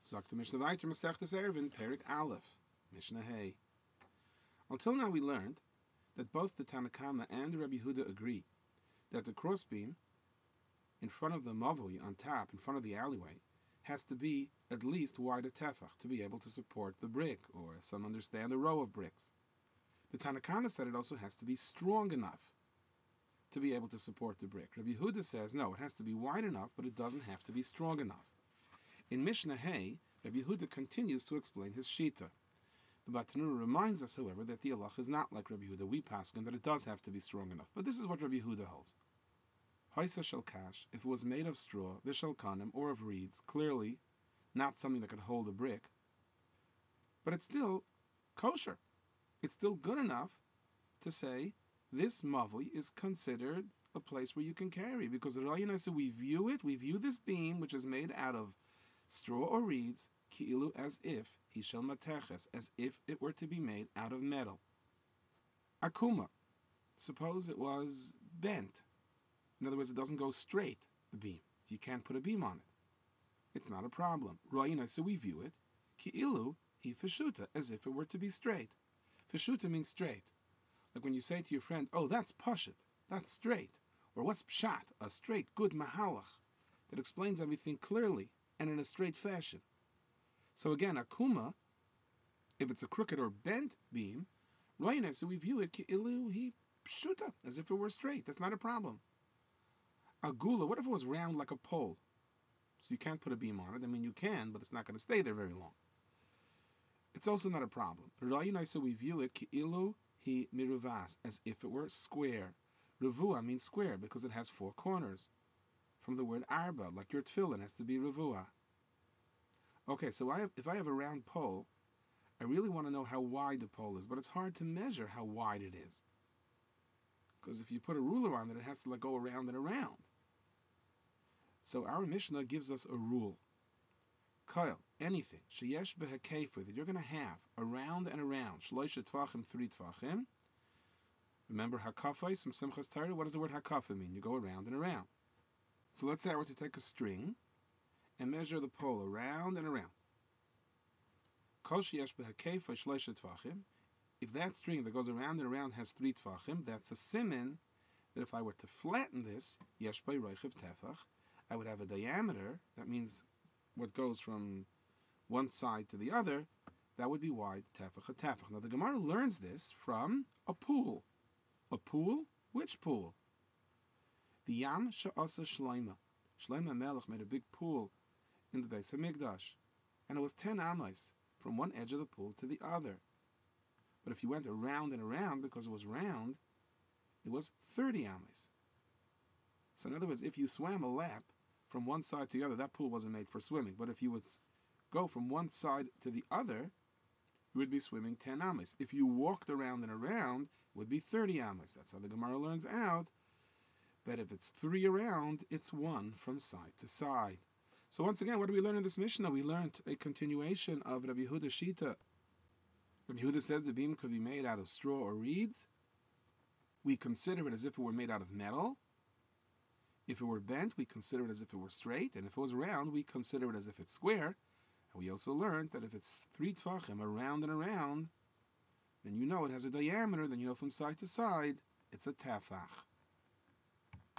Sagt the Mishnah weiter, Masechtes Eruvin, Perik Aleph, Mishnah Hey. Until now we learned that both the Tanna Kama and the Rabbi Yehuda agree that the crossbeam in front of the mavui, on top, in front of the alleyway, has to be at least wide a tefach to be able to support the brick, or as some understand, a row of bricks. The Tanna Kama said it also has to be strong enough to be able to support the brick. Rabbi Yehuda says, no, it has to be wide enough, but it doesn't have to be strong enough. In Mishnah Hey, Rabbi Yehuda continues to explain his shita. The Bartenura reminds us, however, that the halach is not like Rabbi Yehuda. We paskin that it does have to be strong enough. But this is what Rabbi Yehuda holds. Haisa shel kash, if it was made of straw, vishal kanim, or of reeds, clearly not something that could hold a brick, but it's still kosher. It's still good enough to say this mavui is considered a place where you can carry, because we view this beam, which is made out of straw or reeds, ki'ilu, as if he shall mateches, as if it were to be made out of metal. Akuma, suppose it was bent. In other words, it doesn't go straight, the beam, so you can't put a beam on it. It's not a problem. So we view it, ki'ilu, he feshuta, as if it were to be straight. Feshuta means straight. Like when you say to your friend, oh, that's pashut, that's straight. Or what's pshat, a straight, good mahalach, that explains everything clearly and in a straight fashion. So again, akuma, if it's a crooked or bent beam, so we view it ki'ilu hi pshuta, as if it were straight. That's not a problem. Agula, what if it was round like a pole? So you can't put a beam on it. I mean, you can, but it's not going to stay there very long. It's also not a problem. So we view it ki'ilu hi miruvas, as if it were square. Revua means square because it has 4 corners. From the word arba, like your tefillin has to be revua. Okay, so if I have a round pole, I really want to know how wide the pole is, but it's hard to measure how wide it is. Because if you put a ruler on it, it has to go around and around. So our Mishnah gives us a rule. Kyle, anything, sheyesh behakefur, that you're going to have around and around, shloisha tvachim, 3 tvachim. Remember hakafais from Simchas Torah? What does the word hakafa mean? You go around and around. So let's say I were to take a string and measure the pole around and around. If that string that goes around and around has 3 tvachim, that's a siman that if I were to flatten this, yesh by roichev tefach, I would have a diameter, that means what goes from one side to the other, that would be wide tefach a tefach. Now the Gemara learns this from a pool. A pool? Which pool? The Yam Sha'asa Shleima. Shleima Melech made a big pool in the Beis HaMikdash, and it was 10 amos from one edge of the pool to the other. But if you went around and around, because it was round, it was 30 amos. So in other words, if you swam a lap from one side to the other, that pool wasn't made for swimming. But if you would go from one side to the other, you would be swimming 10 amos. If you walked around and around, it would be 30 amos. That's how the Gemara learns out that if it's 3 around, it's 1 from side to side. So once again, what do we learn in this Mishnah? We learned a continuation of Rabbi Yehuda's shita. Rabbi Yehuda says the beam could be made out of straw or reeds. We consider it as if it were made out of metal. If it were bent, we consider it as if it were straight. And if it was round, we consider it as if it's square. And we also learned that if it's 3 tvachim, around and around, then you know it has a diameter, then you know from side to side, it's a tefach.